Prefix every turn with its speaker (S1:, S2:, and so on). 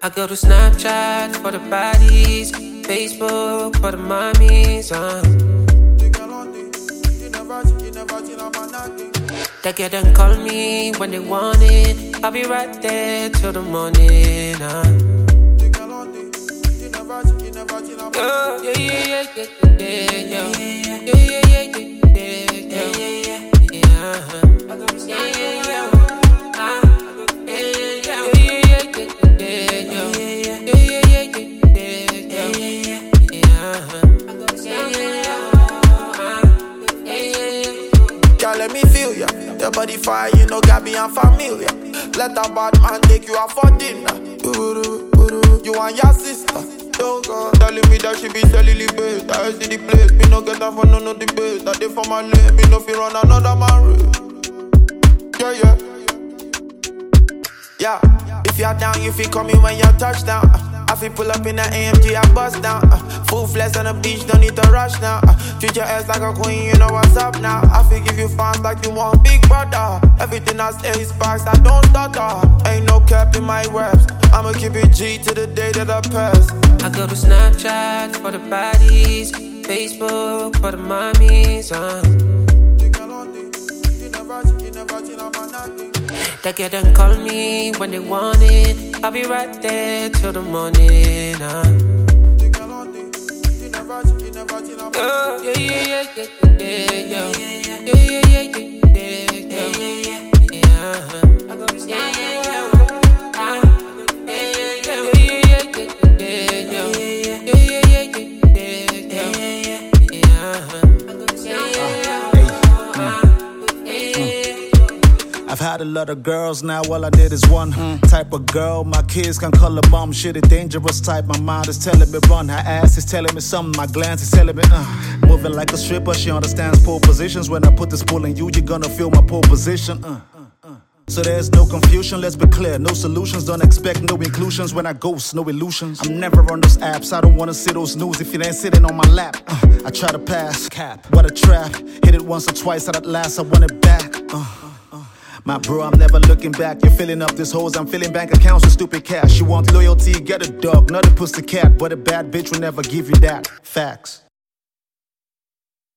S1: I go to Snapchat for the bodies, Facebook for the mommies. They get and call me when they want it. I'll be right there till the morning.
S2: Girl, let me feel ya. Your body fire, you know, got me unfamiliar. Let a bad man take you out for dinner. You and your sister. Don't go telling me that she be selling bait. I see the place, me no get up for no debate. That day for my lane, me no feel run another man race. Yeah. If you're down, you feel coming when you touchdown. I feel pull up in the AMG, I bust down. Full flex on the beach, don't need to rush now. Treat your ass like a queen, you know what's up now. I feel give you fans like you want big brother. Everything I say is sparks, I don't stutter. Ain't no cap in my raps. I'ma keep it G to the day that I pass.
S1: I go to Snapchat for the bodies, Facebook for the mommies. They get and call me when they want it. I'll be right there till the morning.
S3: I've had a lot of girls, now all I need is one type of girl. My kids can call her mom, shit, a dangerous type. My mind is telling me run, her ass is telling me something. My glance is telling me moving like a stripper, she understands pole positions. When I put this pull in you, you're gonna feel my pole position. So there's no confusion, let's be clear. No solutions, don't expect no inclusions. When I ghost, no illusions. I'm never on those apps, I don't wanna see those news if it ain't sitting on my lap. I try to pass, cap, what a trap. Hit it once or twice, at last I want it back. My bro, I'm never looking back. You're filling up this hoes, I'm filling bank accounts with stupid cash. You want loyalty, get a dog, not a pussycat. But a bad bitch will never give you that. Facts.